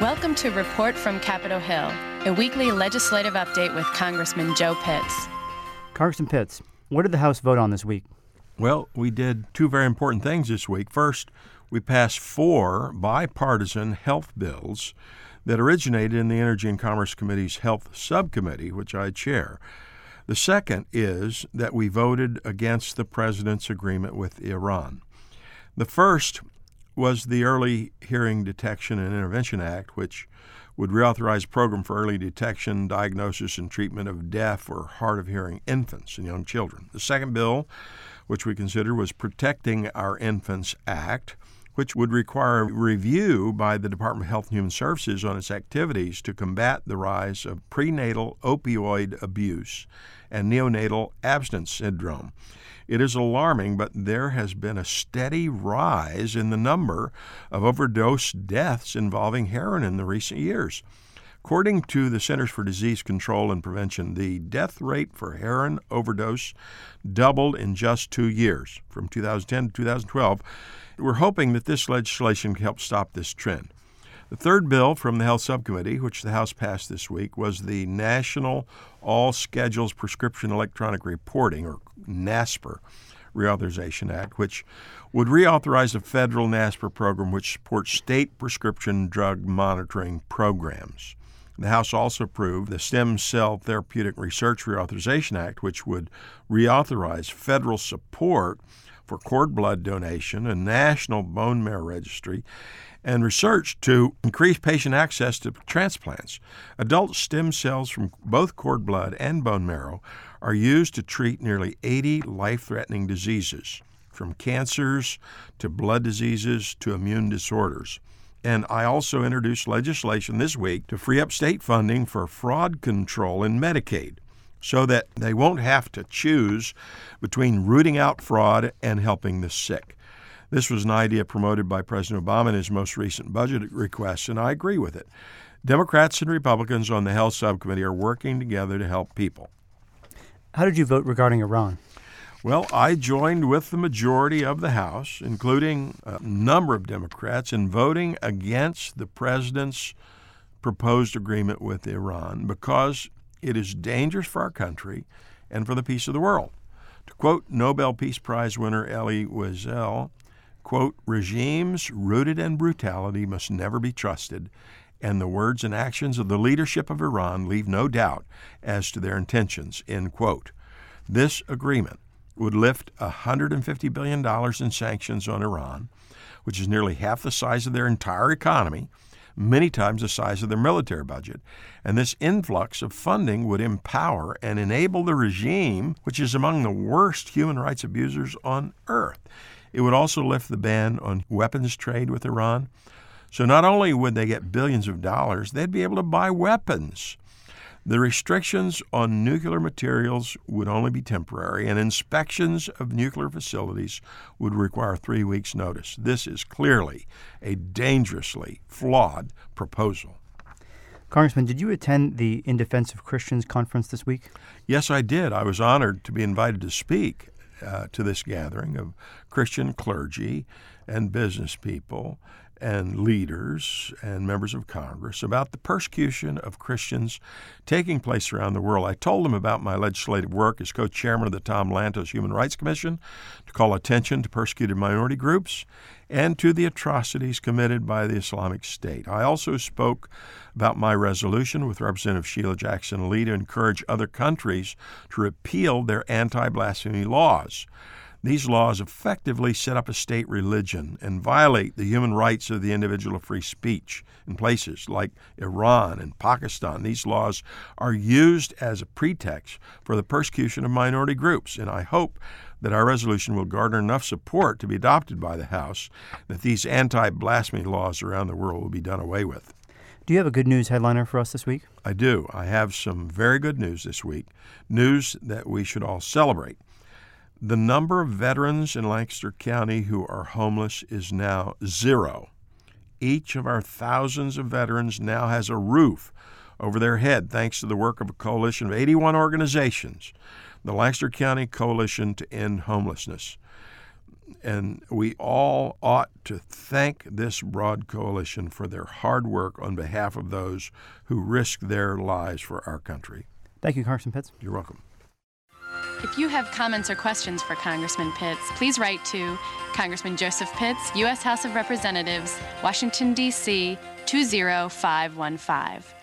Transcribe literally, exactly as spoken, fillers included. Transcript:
Welcome to Report from Capitol Hill, a weekly legislative update with Congressman Joe Pitts. Congressman Pitts, what did the House vote on this week? Well, we did two very important things this week. First, we passed four bipartisan health bills that originated in the Energy and Commerce Committee's Health Subcommittee, which I chair. The second is that we voted against the president's agreement with Iran. The first was the Early Hearing Detection and Intervention Act, which would reauthorize a program for early detection, diagnosis, and treatment of deaf or hard of hearing infants and young children. The second bill, which we considered, was Protecting Our Infants Act, which would require review by the Department of Health and Human Services on its activities to combat the rise of prenatal opioid abuse and neonatal abstinence syndrome. It is alarming, but there has been a steady rise in the number of overdose deaths involving heroin in the recent years. According to the Centers for Disease Control and Prevention, the death rate for heroin overdose doubled in just two years, from two thousand ten to two thousand twelve. We're hoping that this legislation can help stop this trend. The third bill from the Health Subcommittee, which the House passed this week, was the National All Schedules Prescription Electronic Reporting, or NASPR, Reauthorization Act, which would reauthorize a federal NASPR program which supports state prescription drug monitoring programs. The House also approved the Stem Cell Therapeutic Research Reauthorization Act, which would reauthorize federal support for cord blood donation, a national bone marrow registry, and research to increase patient access to transplants. Adult stem cells from both cord blood and bone marrow are used to treat nearly eighty life-threatening diseases, from cancers to blood diseases to immune disorders. And I also introduced legislation this week to free up state funding for fraud control in Medicaid, so that they won't have to choose between rooting out fraud and helping the sick. This was an idea promoted by President Obama in his most recent budget request, and I agree with it. Democrats and Republicans on the Health Subcommittee are working together to help people. How did you vote regarding Iran? Well, I joined with the majority of the House, including a number of Democrats, in voting against the president's proposed agreement with Iran because it is dangerous for our country and for the peace of the world. To quote Nobel Peace Prize winner Elie Wiesel, quote, "Regimes rooted in brutality must never be trusted, and the words and actions of the leadership of Iran leave no doubt as to their intentions," end quote. This agreement would lift one hundred fifty billion dollars in sanctions on Iran, which is nearly half the size of their entire economy, many times the size of their military budget. And this influx of funding would empower and enable the regime, which is among the worst human rights abusers on earth. It would also lift the ban on weapons trade with Iran. So not only would they get billions of dollars, they'd be able to buy weapons. The restrictions on nuclear materials would only be temporary, and inspections of nuclear facilities would require three weeks' notice. This is clearly a dangerously flawed proposal. Congressman, did you attend the In Defense of Christians conference this week? Yes, I did. I was honored to be invited to speak uh, to this gathering of Christian clergy and business people and leaders and members of Congress about the persecution of Christians taking place around the world. I told them about my legislative work as co-chairman of the Tom Lantos Human Rights Commission to call attention to persecuted minority groups and to the atrocities committed by the Islamic State. I also spoke about my resolution with Representative Sheila Jackson Lee to encourage other countries to repeal their anti-blasphemy laws. These laws effectively set up a state religion and violate the human rights of the individual of free speech in places like Iran and Pakistan. These laws are used as a pretext for the persecution of minority groups, and I hope that our resolution will garner enough support to be adopted by the House that these anti-blasphemy laws around the world will be done away with. Do you have a good news headliner for us this week? I do. I have some very good news this week, news that we should all celebrate. The number of veterans in Lancaster County who are homeless is now zero. Each of our thousands of veterans now has a roof over their head thanks to the work of a coalition of eighty-one organizations, the Lancaster County Coalition to End Homelessness. and we all ought to thank this broad coalition for their hard work on behalf of those who risk their lives for our country. Thank you, Congressman Pitts. You're welcome. If you have comments or questions for Congressman Pitts, please write to Congressman Joseph Pitts, U S House of Representatives, Washington, D C two zero five one five.